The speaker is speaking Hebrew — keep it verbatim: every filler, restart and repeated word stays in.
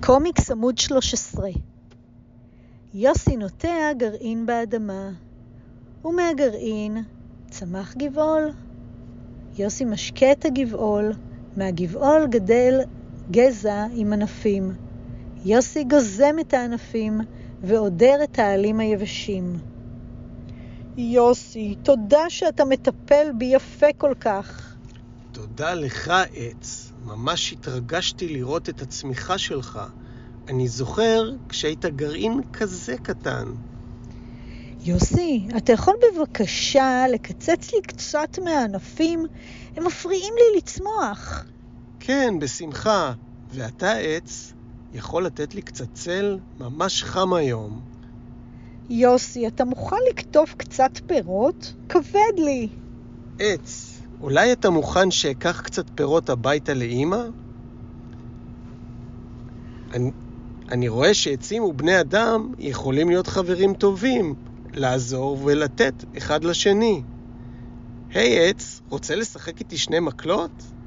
קומיקס עמוד שלוש עשרה. יוסי נוטע גרעין באדמה, ומהגרעין צמח גבעול. יוסי משקה את הגבעול, מהגבעול גדל גזע עם ענפים. יוסי גוזם את הענפים ועודר את העלים היבשים. יוסי, תודה שאתה מטפל בי יפה כל כך. תודה לך, עץ. ממש התרגשתי לראות את הצמיחה שלך. אני זוכר כשהיית גרעין כזה קטן. יוסי, אתה יכול בבקשה לקצץ לי קצת מהענפים? הם מפריעים לי לצמוח. כן, בשמחה. ואתה, עץ, יכול לתת לי קצת צל? ממש חם היום. יוסי, אתה מוכן לקטוף קצת פירות? כבד לי. עץ, אולי אתה מוכן שאקח קצת פירות הביתה לאמא? אני, אני רואה שעצים ובני אדם יכולים להיות חברים טובים, לעזור ולתת אחד לשני. היי, עץ, רוצה לשחק איתי שני מקלות?